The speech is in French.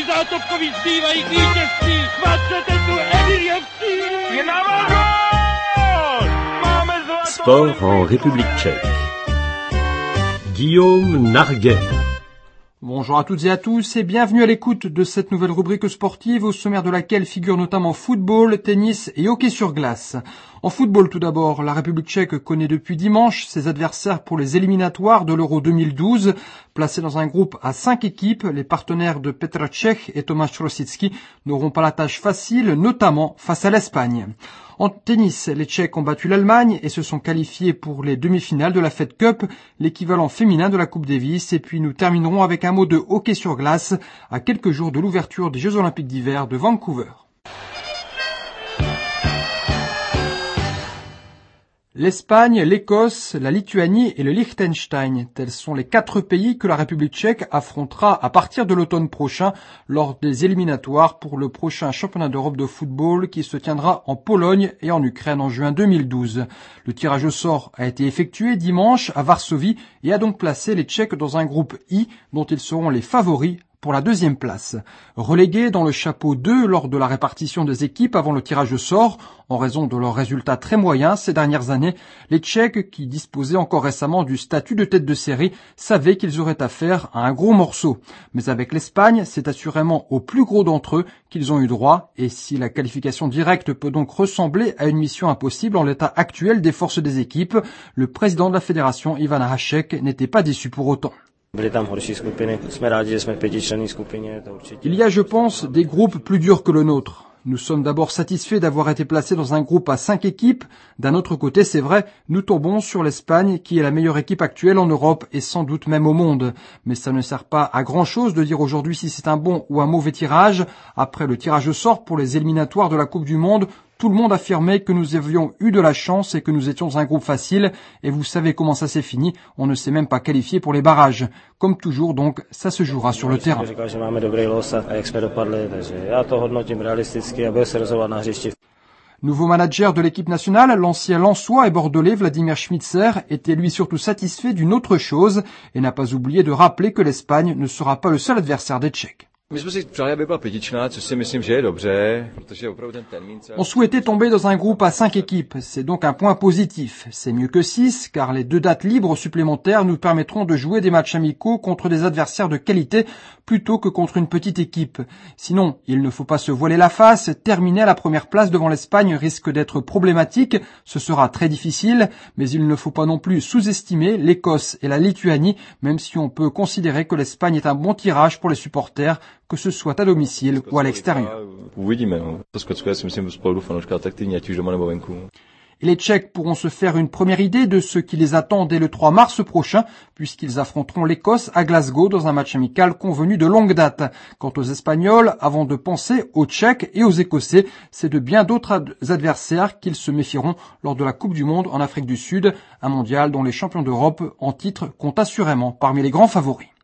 Zátovkovi zbývají k vítězství. Máte tu Emiliovský. Je na gól! Máme zlatou... Sport en République tchèque. Guillaume Narguet. Bonjour à toutes et à tous et bienvenue à l'écoute de cette nouvelle rubrique sportive au sommaire de laquelle figurent notamment football, tennis et hockey sur glace. En football tout d'abord, la République tchèque connaît depuis dimanche ses adversaires pour les éliminatoires de l'Euro 2012. Placés dans un groupe à 5 équipes, les partenaires de Petr Cech et Tomáš Rosický n'auront pas la tâche facile, notamment face à l'Espagne. En tennis, les Tchèques ont battu l'Allemagne et se sont qualifiés pour les demi-finales de la Fed Cup, l'équivalent féminin de la Coupe Davis. Et puis nous terminerons avec un mot de hockey sur glace à quelques jours de l'ouverture des Jeux Olympiques d'hiver de Vancouver. L'Espagne, l'Écosse, la Lituanie et le Liechtenstein, tels sont les 4 pays que la République tchèque affrontera à partir de l'automne prochain lors des éliminatoires pour le prochain championnat d'Europe de football qui se tiendra en Pologne et en Ukraine en juin 2012. Le tirage au sort a été effectué dimanche à Varsovie et a donc placé les Tchèques dans un groupe I dont ils seront les favoris pour la deuxième place. Relégués dans le chapeau 2 lors de la répartition des équipes avant le tirage au sort, en raison de leurs résultats très moyens ces dernières années, les Tchèques, qui disposaient encore récemment du statut de tête de série, savaient qu'ils auraient affaire à un gros morceau. Mais avec l'Espagne, c'est assurément au plus gros d'entre eux qu'ils ont eu droit, et si la qualification directe peut donc ressembler à une mission impossible en l'état actuel des forces des équipes, le président de la fédération, Ivan Hašek, n'était pas déçu pour autant. Il y a, je pense, des groupes plus durs que le nôtre. Nous sommes d'abord satisfaits d'avoir été placés dans un groupe à 5 équipes. D'un autre côté, c'est vrai, nous tombons sur l'Espagne qui est la meilleure équipe actuelle en Europe et sans doute même au monde. Mais ça ne sert pas à grand chose de dire aujourd'hui si c'est un bon ou un mauvais tirage. Après le tirage au sort pour les éliminatoires de la Coupe du Monde, tout le monde affirmait que nous avions eu de la chance et que nous étions un groupe facile. Et vous savez comment ça s'est fini, on ne s'est même pas qualifié pour les barrages. Comme toujours donc, ça se jouera sur le terrain. Nouveau manager de l'équipe nationale, l'ancien Lensois et bordelais Vladimír Šmicer était lui surtout satisfait d'une autre chose et n'a pas oublié de rappeler que l'Espagne ne sera pas le seul adversaire des Tchèques. On souhaitait tomber dans un groupe à 5 équipes, c'est donc un point positif. C'est mieux que 6, car les 2 dates libres supplémentaires nous permettront de jouer des matchs amicaux contre des adversaires de qualité plutôt que contre une petite équipe. Sinon, il ne faut pas se voiler la face, terminer à la première place devant l'Espagne risque d'être problématique, ce sera très difficile, mais il ne faut pas non plus sous-estimer l'Écosse et la Lituanie, même si on peut considérer que l'Espagne est un bon tirage pour les supporters, que ce soit à domicile ou à l'extérieur. Et les Tchèques pourront se faire une première idée de ce qui les attend dès le 3 mars prochain, puisqu'ils affronteront l'Écosse à Glasgow dans un match amical convenu de longue date. Quant aux Espagnols, avant de penser aux Tchèques et aux Écossais, c'est de bien d'autres adversaires qu'ils se méfieront lors de la Coupe du Monde en Afrique du Sud, un mondial dont les champions d'Europe en titre comptent assurément parmi les grands favoris.